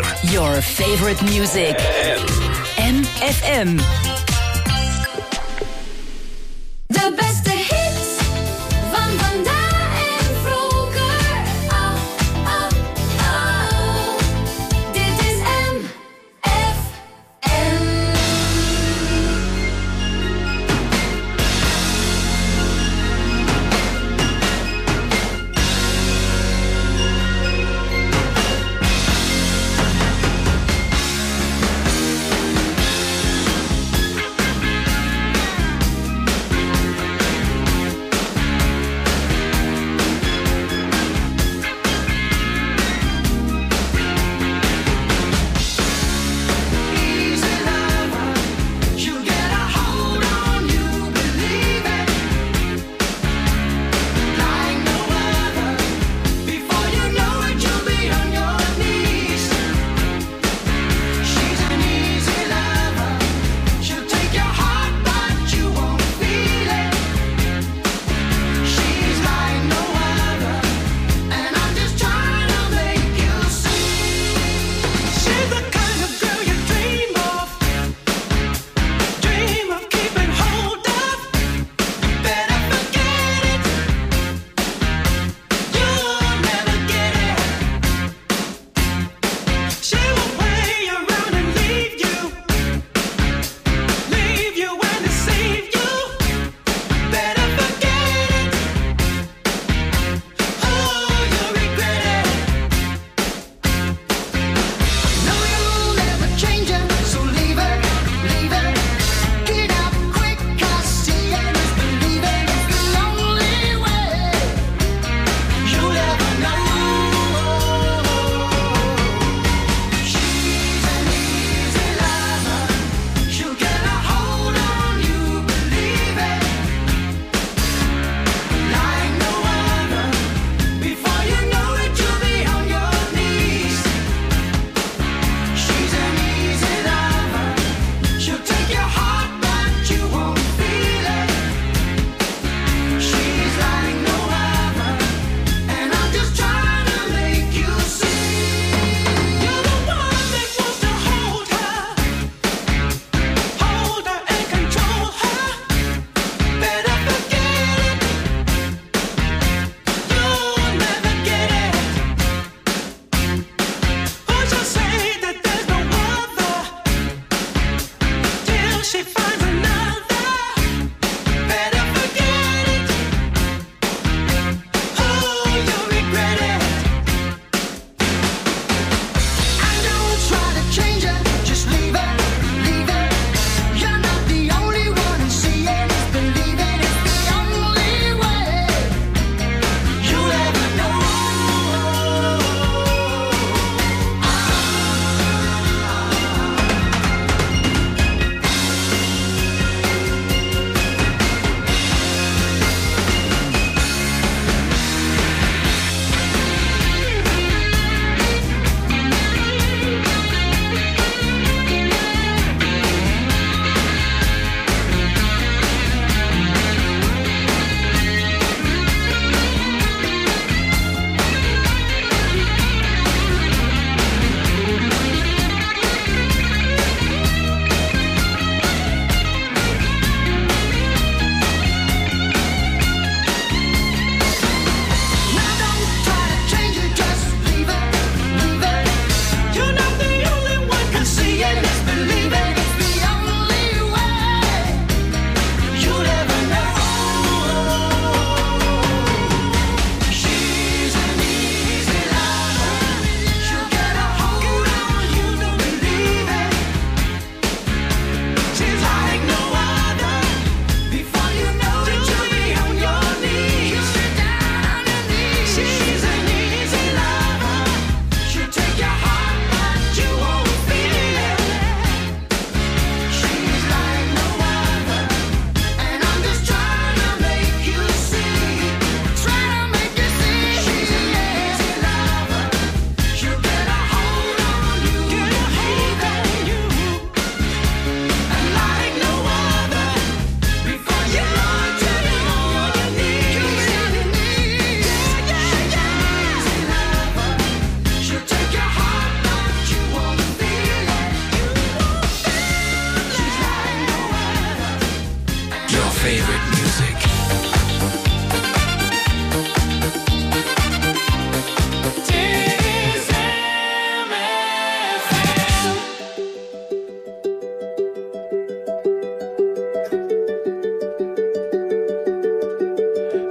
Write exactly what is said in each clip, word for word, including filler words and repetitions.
Your favorite music. M F M. De beste hits van vandaag en vroeger. Oh, oh, oh. Dit is M F M.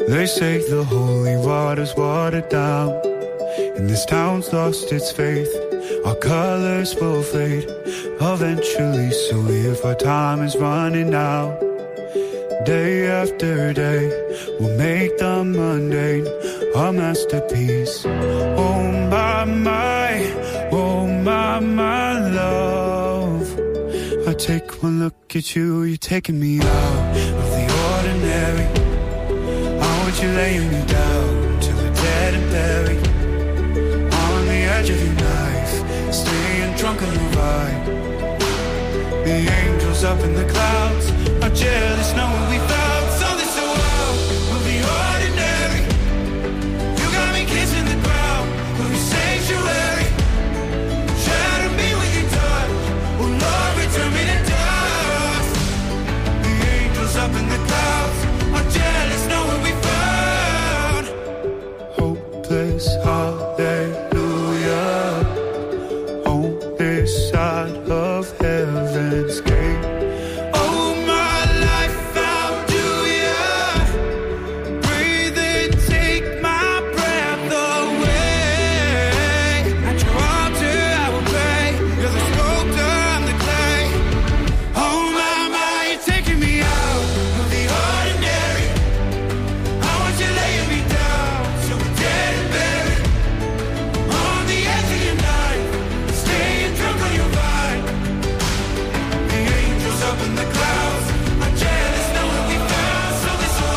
They say the holy water's watered down, and this town's lost its faith. Our colors will fade eventually, so if our time is running out, day after day, we'll make the mundane our masterpiece. Oh my, my, oh my, my love, I take one look at you, you're taking me out of the ordinary. How would you lay me down till we're dead and buried? On the edge of your knife, staying drunk on your ride. The angels up in the clouds are jealous knowing we found something so wild. We'll be ordinary. You got me kissing the ground. We'll be sanctuary. Shatter me with your touch. Oh Lord, return me to dust. The angels up in the clouds are jealous knowing we found hopeless hallelujah on this side of heaven's gate. Oh my life, how do ya breathe and take my breath away? At your altar I will pray. You're the sculptor, I'm the clay. Oh my, my, you're taking me out of the ordinary. I want you laying me down so we're dead and buried. On the edge of your knife, staying drunk on your vine. The angels up in the clouds are jealous knowing we found something so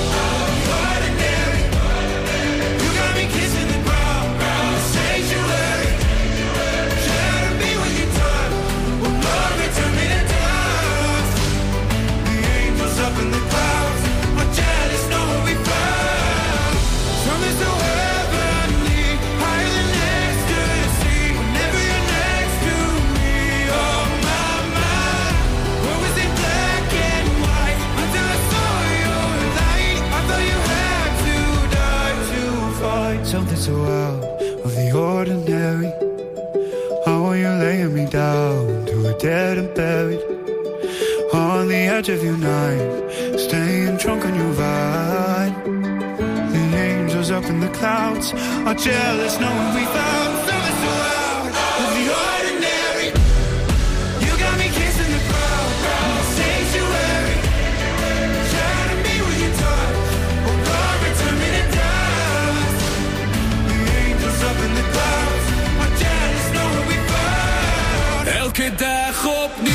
ordinary. You got me kissing the ground, sanctuary. Shatter me with your touch. Oh Lord, return me to dust. The angels up in the clouds are jealous knowing we found something so heavenly, higher than ecstasy. Whenever you're next to me, oh my, my. What was it black and white until I saw your light? I thought you had to die to find something so out of the ordinary. How are you laying me down to a dead and buried? On the edge of your knife, staying drunk on your vine. The angels up in the clouds are jealous knowing we found something so out of the ordinary. You got me kissing the ground, sanctuary. Shatter me with your touch. Oh Lord, return me to dust. The angels up in the clouds are jealous knowing we found. Elke dag opnieuw.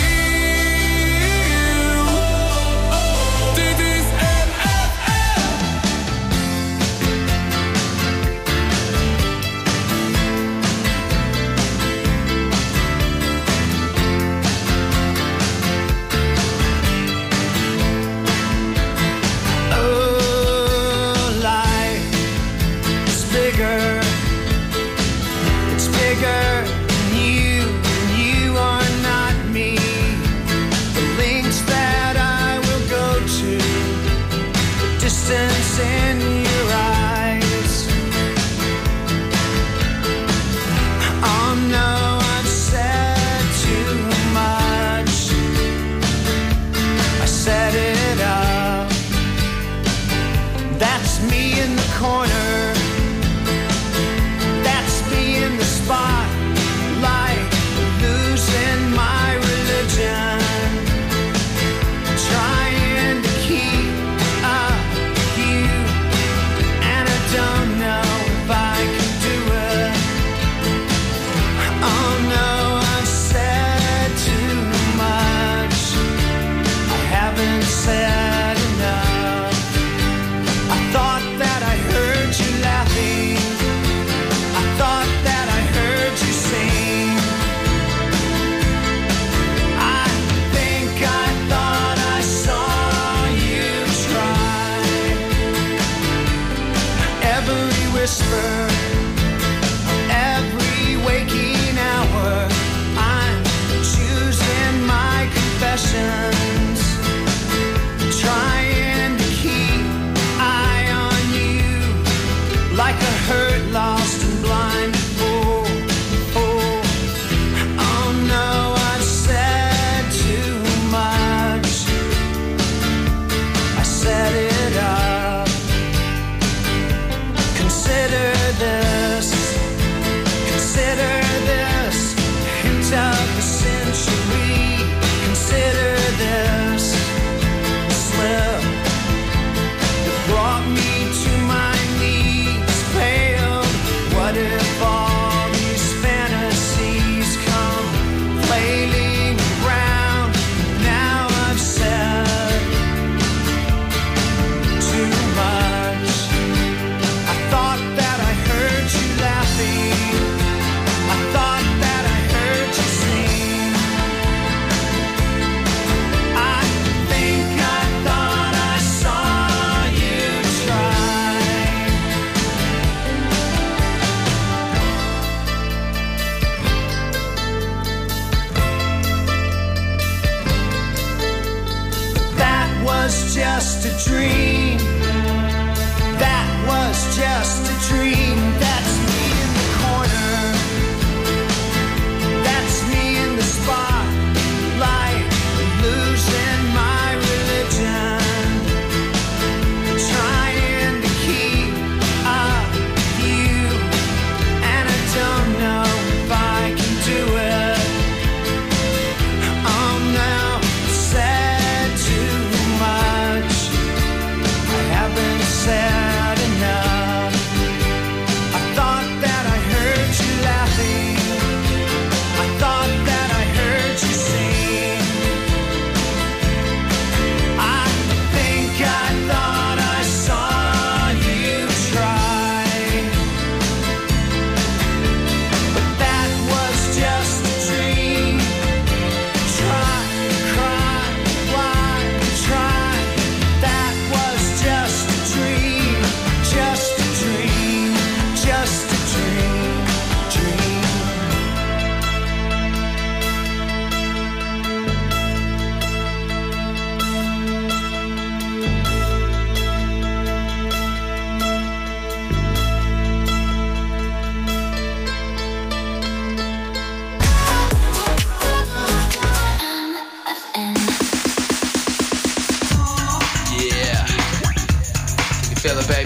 Dit is M F M. Oh, life is bigger. It's bigger than you, and you are not me. The links that I will go to, the distance in your eyes. Oh no, I've said too much. I set it up. That's me in the corner. That's me in the spotlight, losing my religion, trying to keep up with you, and I don't know if I can do it. Oh no, I've said too much. I haven't said enough. I thought that I heard you laughing. I thought that I heard you sing. I think I thought I saw you try. Every whisper, every waking hour, I'm choosing my confessions, trying to keep eye on you, like a hurt, lost and blind fool. Oh, oh no, I've said too much. I set it up.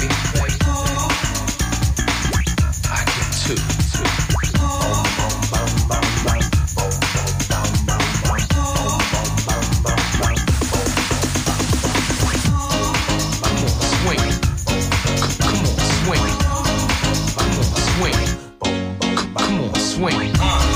I can too. Swing.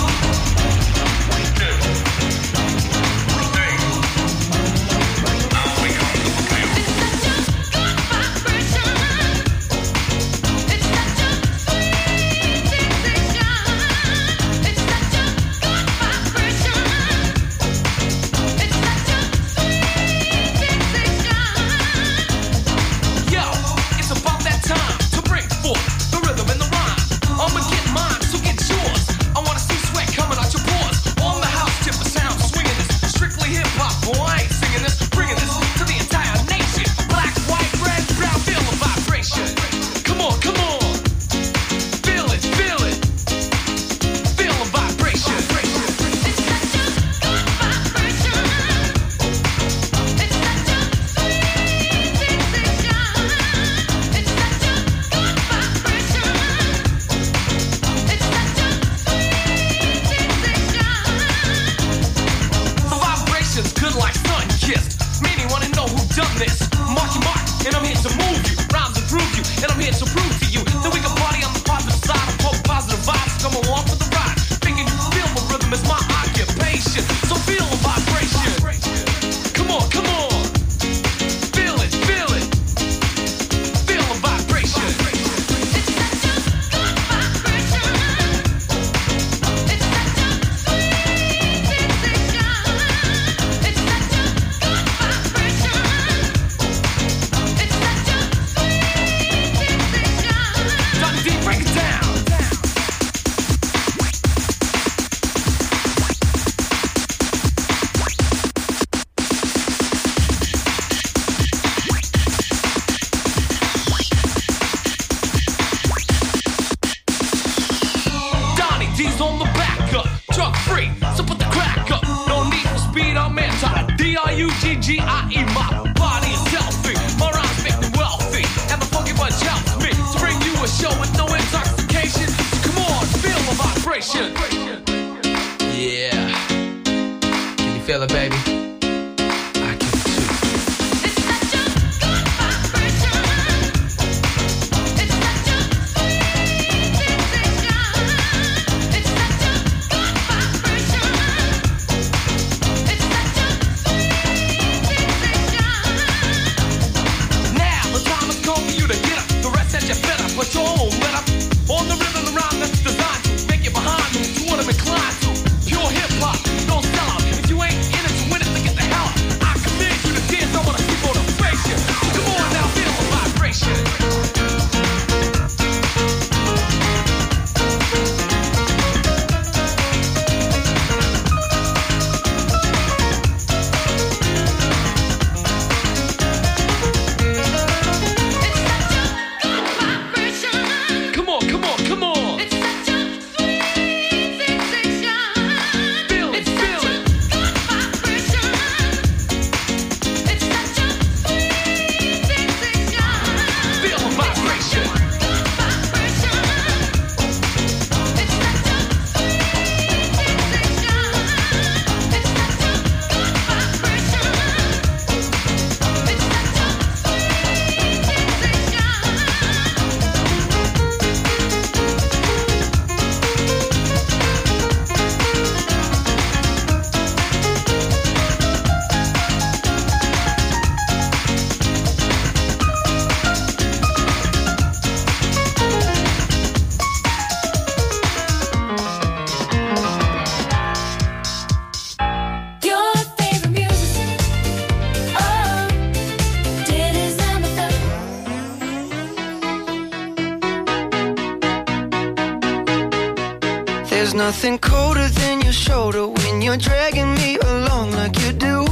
There's nothing colder than your shoulder when you're dragging me along like you do,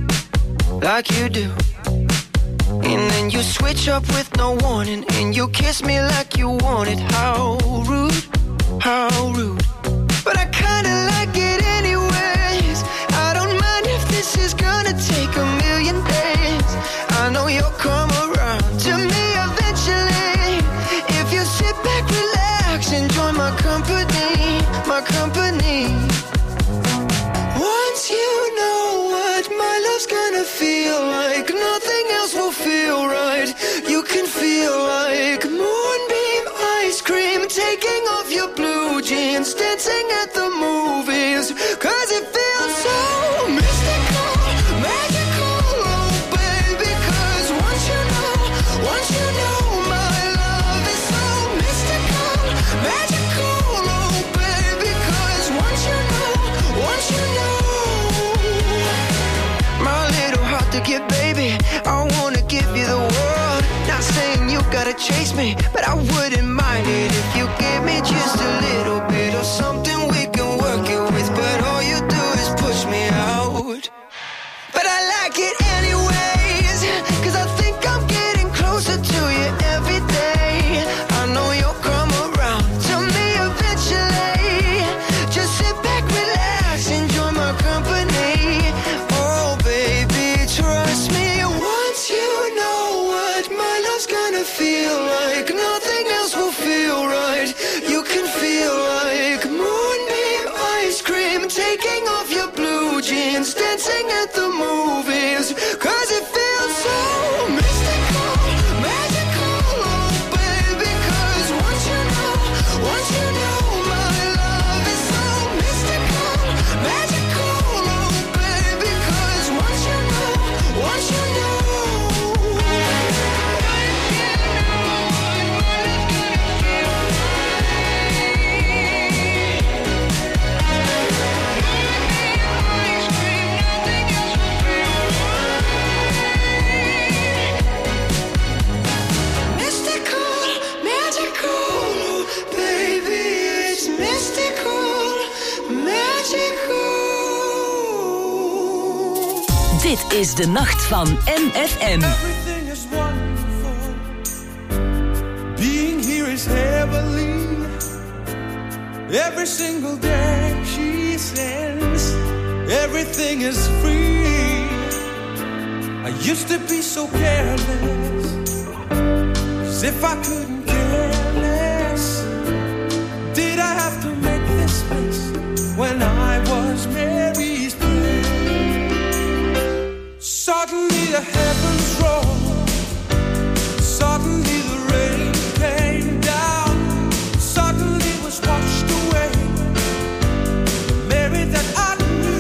like you do. And then you switch up with no warning, and you kiss me like you want it. How rude, how rude. But I kinda like it anyways. I don't mind if this is gonna take a million days. I know you'll come around to me eventually. my company. Once you know what my love's gonna feel like, nothing else will feel right. You can feel like moonbeam ice cream, taking off your blue jeans, dancing at the movies, 'cause it feels so mystical, magical, oh baby. 'Cause once you know, once you know my love is so mystical, magical, oh baby. 'Cause once you know, once you know, my little heart to get, baby, I wanna give you the world. Not saying you gotta chase me, but I wouldn't mind it if you give me just a little bit of something we can work it with. But all you do is push me out. But I like it anyways, 'cause I think I'm getting closer to you every day. I know you'll come around to me eventually. Just sit back, relax, enjoy my company. Oh baby, trust me. Once you know what my love's gonna feel like, nothing else will feel right. You can feel like moonbeam ice cream, taking off your blue jeans, dancing at the movies, 'cause it feels so mystical, magical, oh baby. 'Cause once you know, once you know my love is so mystical, magical, oh baby. 'Cause once you know, once you know. Mystical, magical, baby, it's mystical, magical. Dit is de nacht van M F M. Everything is wonderful. Being here is heavenly. Every single day she sends. Everything is free. I used to be so careless, as if I couldn't care less. Did I have to make this mess when I was Mary's friend? Suddenly the heavens rolled. Suddenly the rain came down. Suddenly was washed away the Mary that I knew.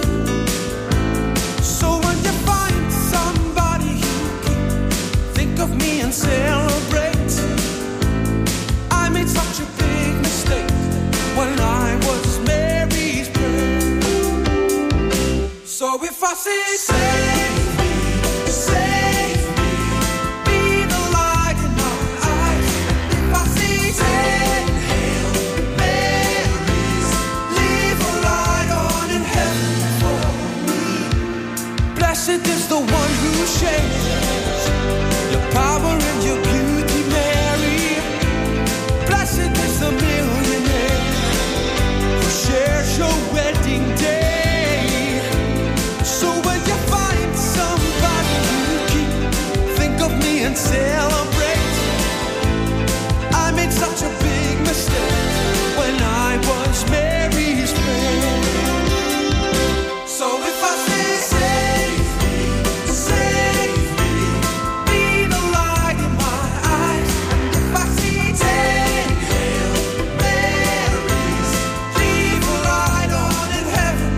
So when you find somebody you can think of me and celebrate. I made such a big mistake when I was Mary's friend. So if I say save me, save me, be the light in my eyes. If I say ten Hail Marys, leave a light on in heaven for me. Blessed is the one who shares your power and your beauty, Mary. Blessed is the millionaire who shares your wedding day. So when you find somebody you keep, think of me and celebrate. I made such a big mistake when I was Mary's friend. So if I say save me, save me, be the light in my eyes. And if I see ten Hail Marys, leave a light on in heaven.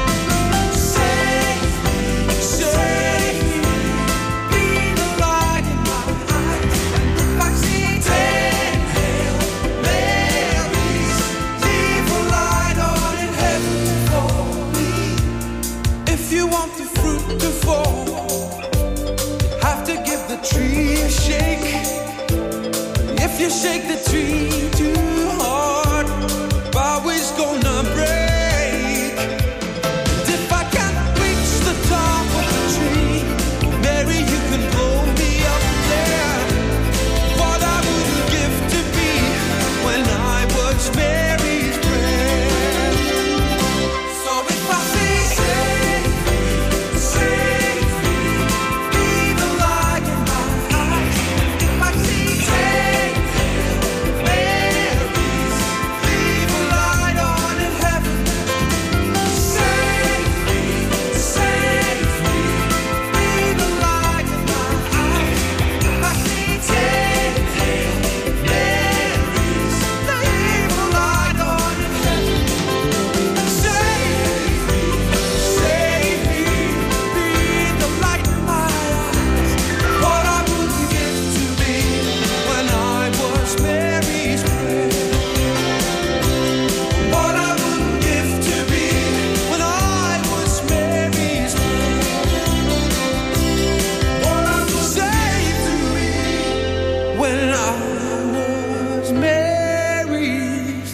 Save me, save me, be the light in my eyes. And if I see ten Hail Marys, leave a light on in heaven for me. If you want the fruit to fall, you have to give the tree a shake. If you shake the tree too hard, the bough is gonna break. And if I can't reach the top of the tree, Mary, you can blow me up there. What I wouldn't give to be when I was Mary's friend. So if I say save me, save me, be the light in my eyes. If I see ten Hail Marys, was Mary's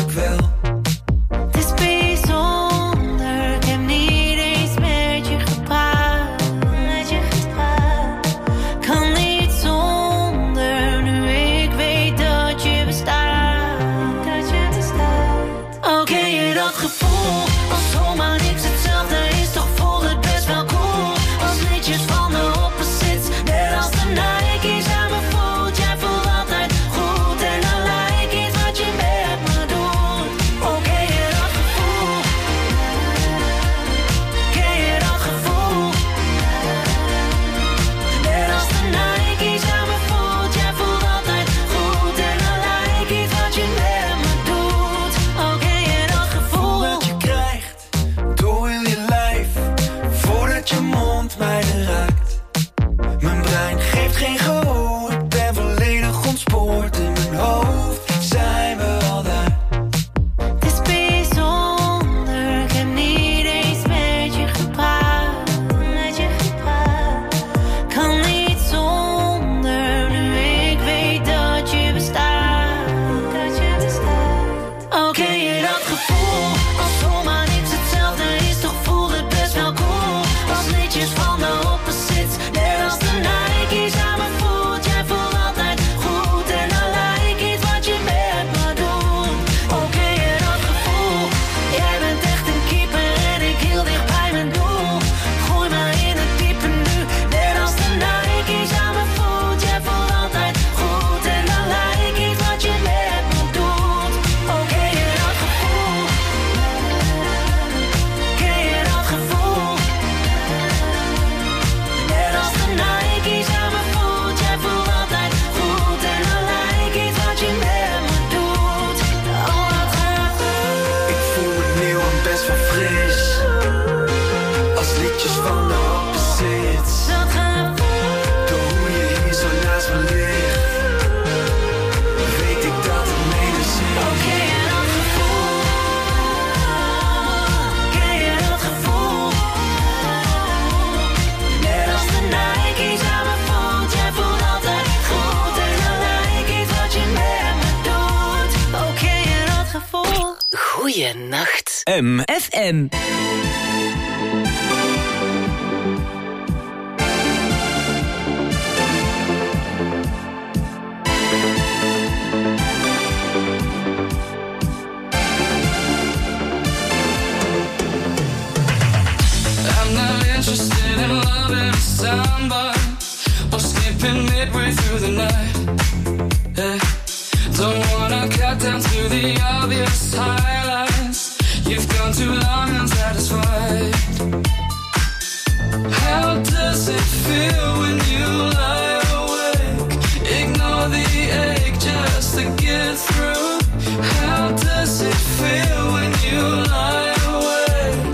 Het is bijzonder, ik heb niet eens meer met je gepraat. dat je mond mij raakt. Mijn brein geeft geen gehoor, ik ben volledig ontspoord. In mijn hoofd zijn we al daar. Het is bijzonder, ik heb niet eens met je gepraat. Met je gepraat. Kan niet zonder, nu ik weet dat je bestaat. Dat je bestaat. Oké, okay, dat gevoel, als zomaar niks hetzelfde is, toch voelt het best wel cool. Als liedjes van de opposites, net als de Nike's aan me voelt. Jij voelt altijd goed en dan lijkt iets wat je met me doet. Oké, okay, dat gevoel, jij bent echt een keeper en ik heel dicht bij mijn doel. Gooi me in het diepe nu, net als de Nike's aan me voelt. Jij voelt altijd goed en dan lijkt iets wat je met me doet. Oké, okay, dat gevoel, ken je dat gevoel? Net als de Nike's aan me voelt, jij voelt altijd goed en dan lijkt iets wat je met me doet. Oh, dat gaat Ik voel me nieuw en best wel fris. Als liedjes van de opposites. dat gaat Door hoe je hier zo naast me ligt, weet ik dat het medicijn is. Oké, dat gevoel, ken je dat gevoel? Net als de Nike's aan me voelt, jij voelt altijd goed en dan lijkt iets wat je met me doet. Oké, dat gevoel. Goeienacht. M F M. I'm not interested in loving somebody or skipping midway through the night. Yeah. Don't wanna cut down to the obvious highlights. You've gone too long unsatisfied. How does it feel when you lie awake? Ignore the ache just to get through. How does it feel when you lie awake?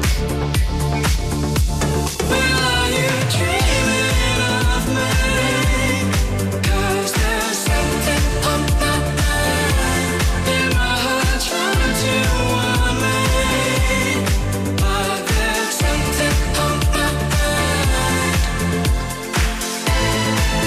Well, are you dreaming of me? 'Cause there's something on my mind. In my heart trying to warn me. But there's something on my mind.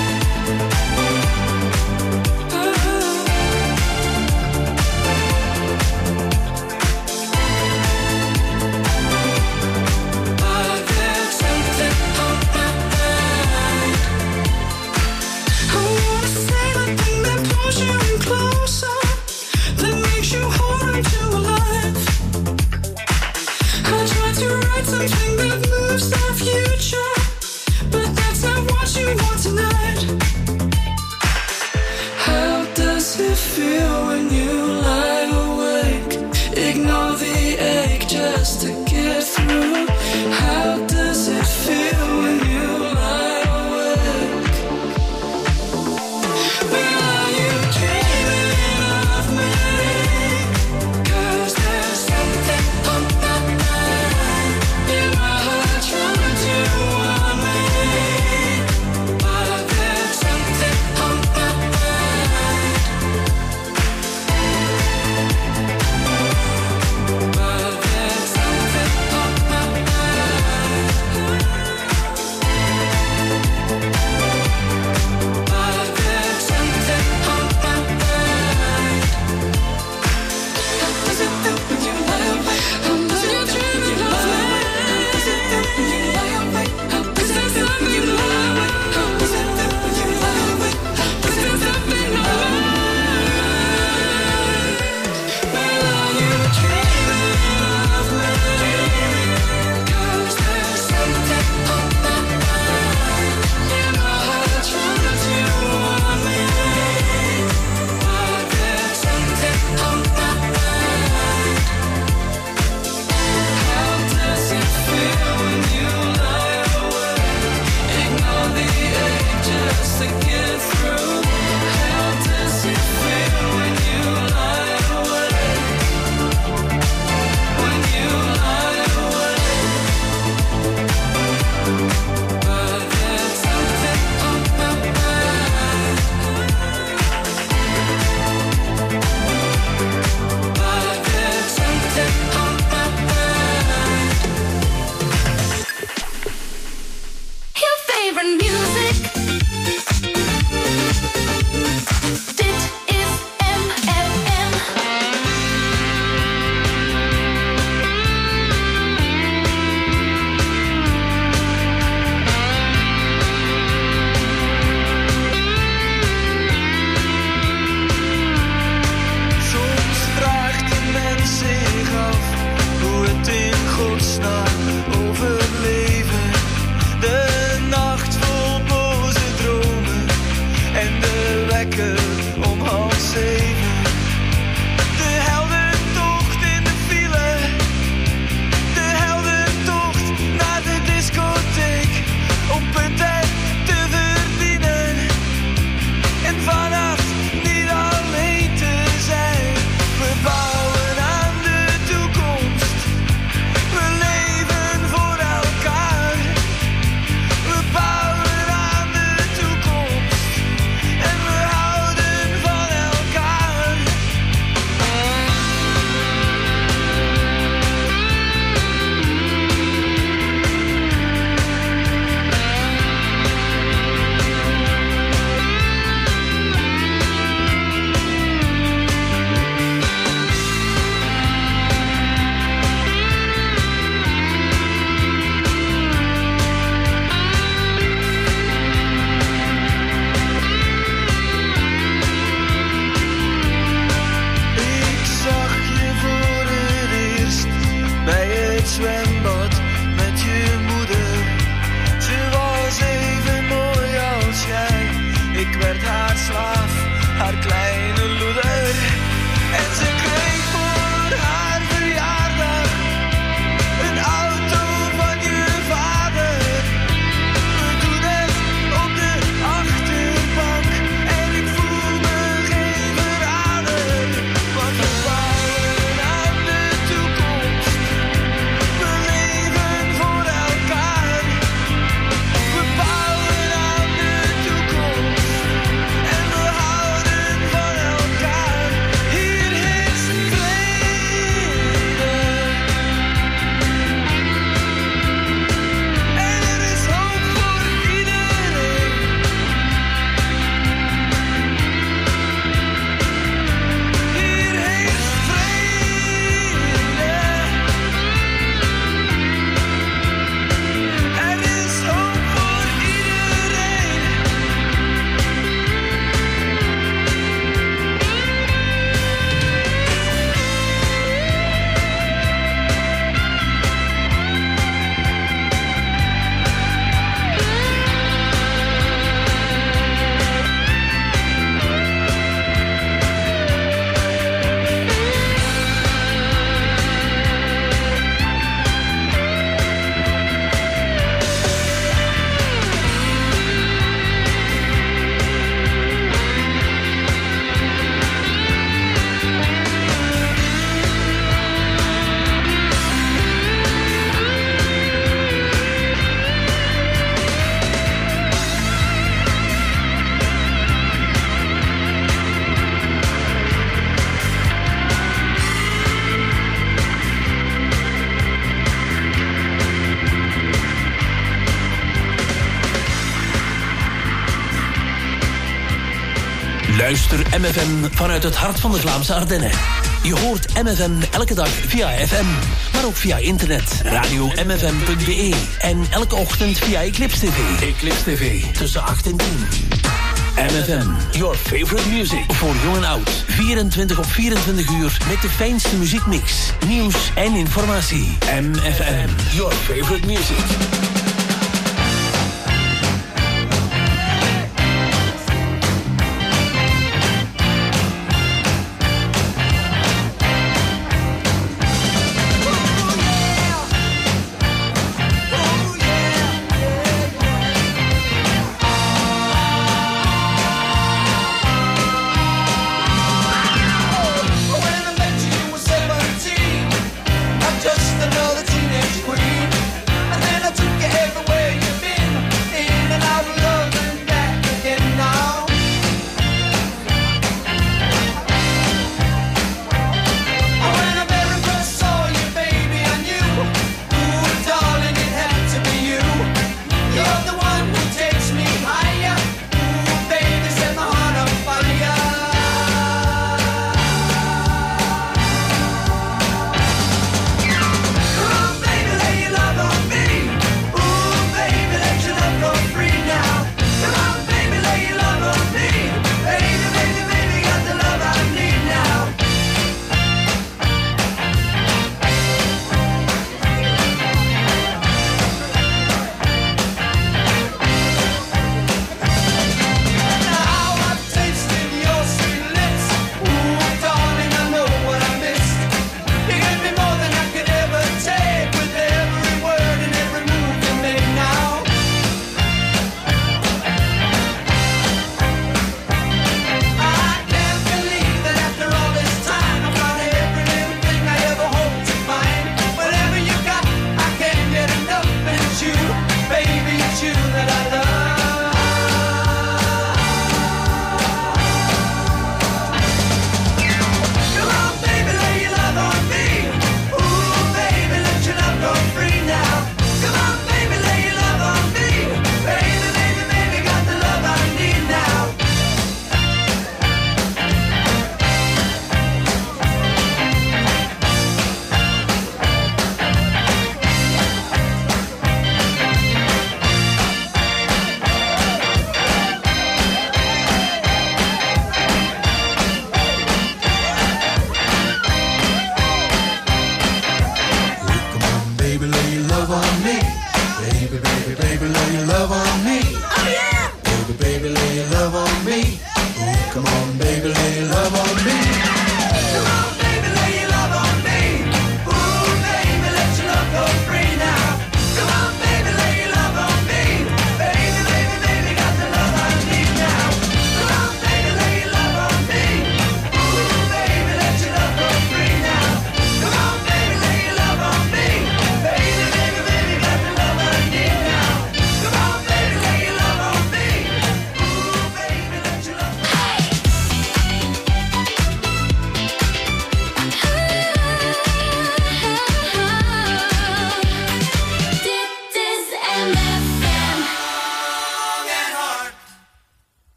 Luister M F M vanuit het hart van de Vlaamse Ardennen. Je hoort M F M elke dag via F M, maar ook via internet, radio m f m punt b e en elke ochtend via Eclipse T V. Eclipse T V, tussen acht en tien. M F M, your favorite music. Voor jong en oud, vierentwintig op vierentwintig uur met de fijnste muziekmix, nieuws en informatie. M F M, your favorite music. Just another teenage queen, and then I took it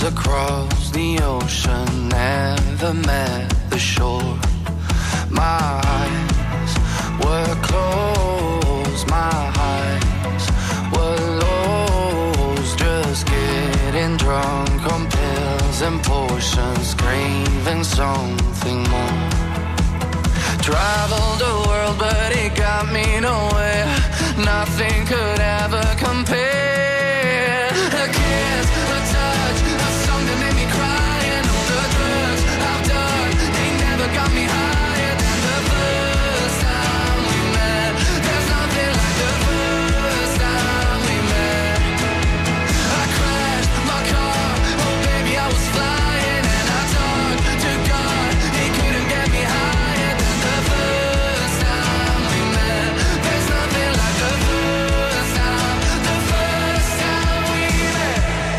across the ocean, never met the shore. My eyes were closed, my eyes were lost, just getting drunk on pills and potions, craving something more. Traveled the world but it got me nowhere, nothing could ever compare. A kiss, a touch, a song that made me cry, and all the drugs I've done, they never got me higher than the first time we met. There's nothing like the first time we met. I crashed my car, oh baby I was flying, and I talked to God, he couldn't get me higher than the first time we met. There's nothing like the first time, the first time we met.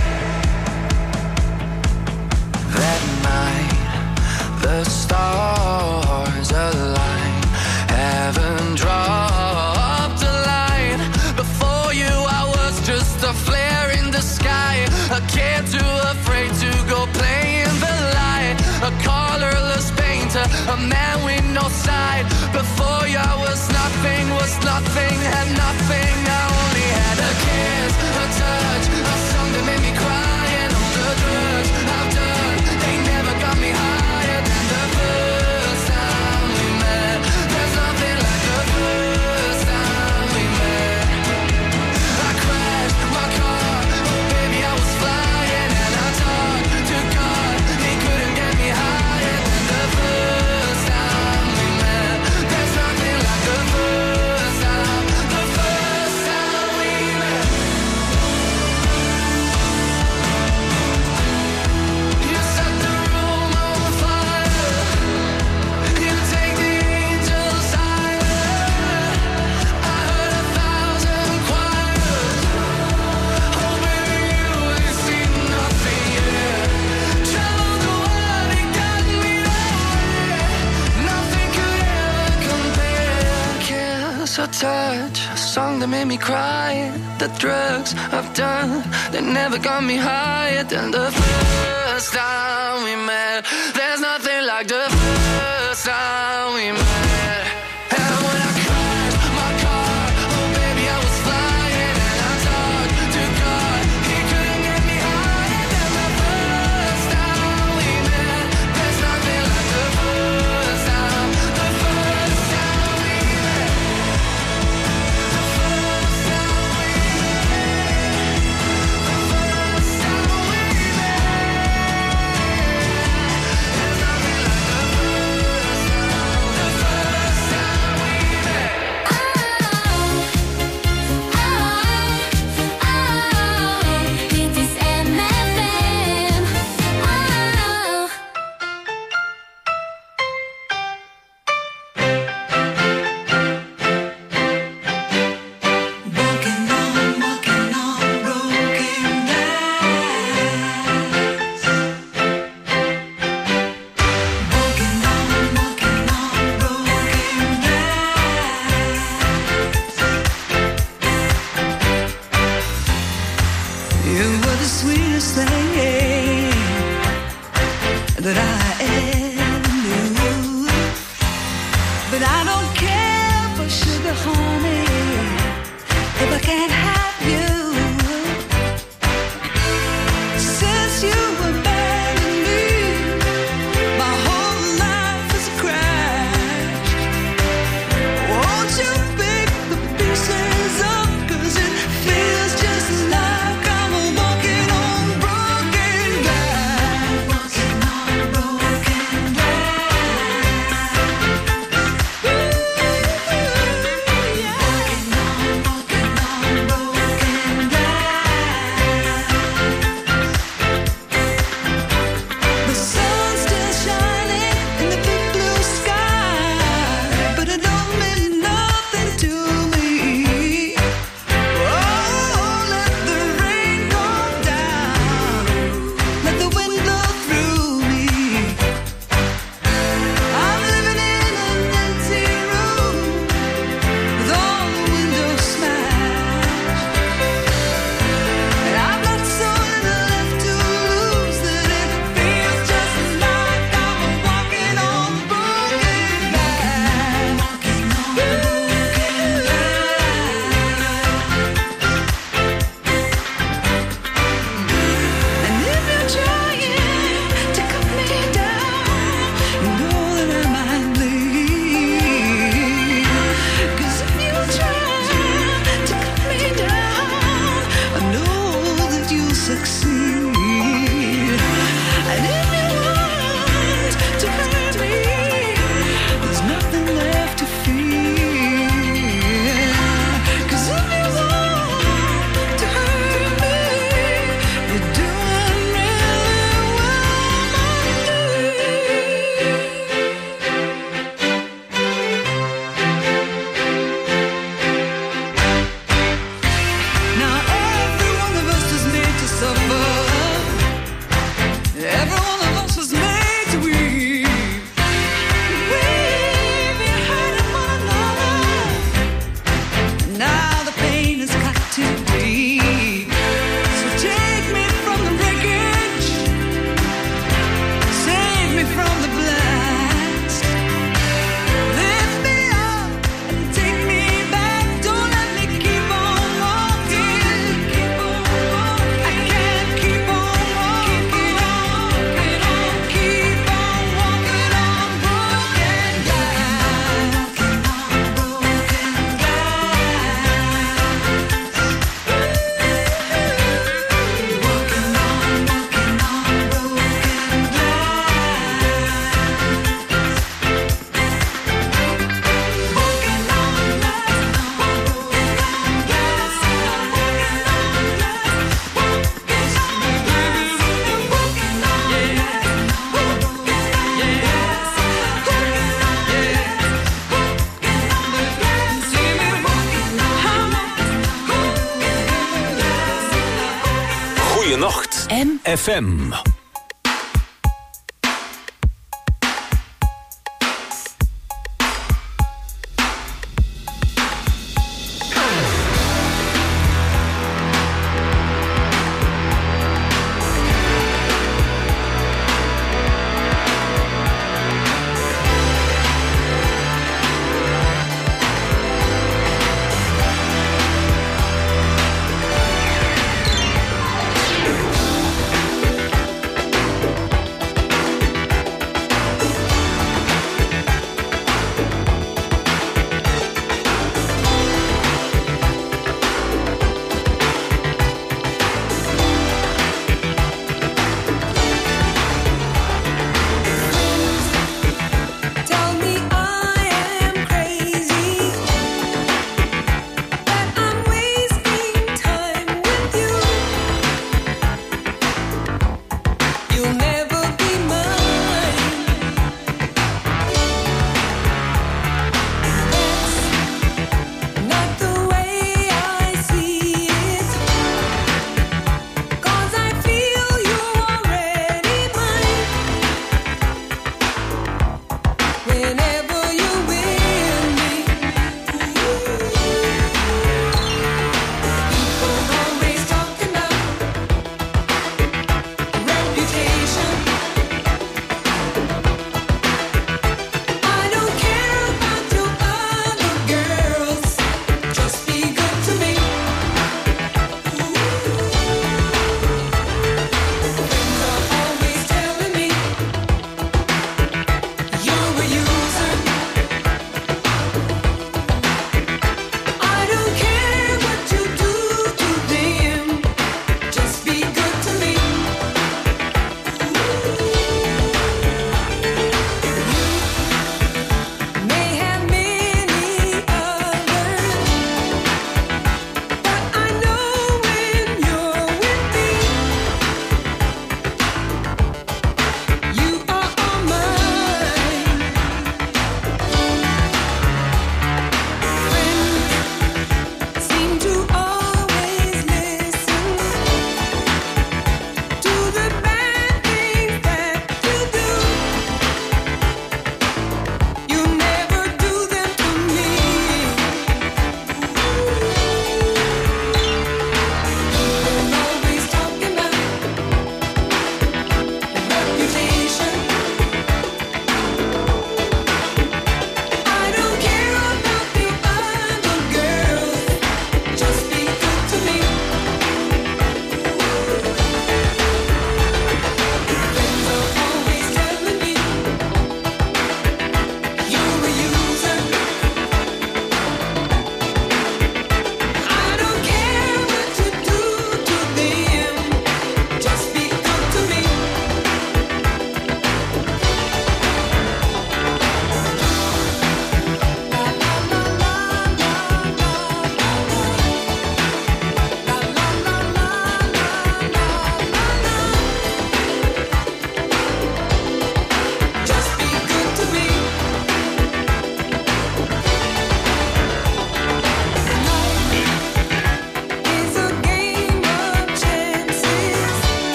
That night, the stars aligned, heaven dropped a line. Before you I was just a flare in the sky, a kid too afraid to go play in the light, a colorless painter, a man with no side. Before you I was nothing, was nothing, had nothing. I only had a kiss, a touch, a song that made me cry, and all the drugs I've done, they never got me higher than the first time we met. There's nothing like the first time we met. I crashed my car, oh baby I was flying, and I talked to God, he couldn't get me higher than the first time we met. There's nothing like the first time, the first time we met. You set the room on fire, you take the angels higher. I heard a thousand choirs, oh baby you ain't seen nothing yet. Traveled the world, it got me nowhere, nothing could ever compare. Kiss, a touch, a song that made me cry, the drugs I've done, they never got me higher than the first time we met. There's nothing like the first time we met. And when I crashed my car, oh baby I was flying, and I talked to God, he couldn't get me higher than the first time we met. There's nothing like the first time, the first time we met. The first time we met. The first time we met. There's nothing like the first time, the first time we met. Dit is M F M. Oh. Walking on, walking on broken glass. Walking on, walking on broken glass. You were the sweetest thing that I ever knew. But I don't care for sugar, honey, if I can't have you. Since you abandoned me, my whole life is a crash. Won't you pick the pieces up, 'cause it feels just like I'm walking on broken glass. Walking on broken ef em.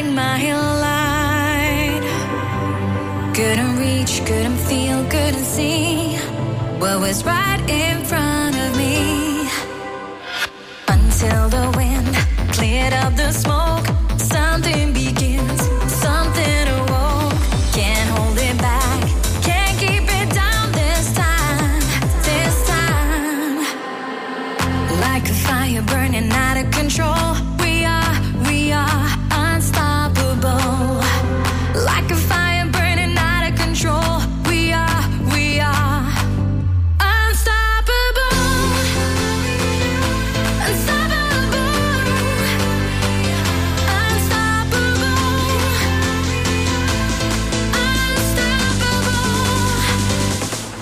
in my light. Couldn't reach, couldn't feel, couldn't see what was right in front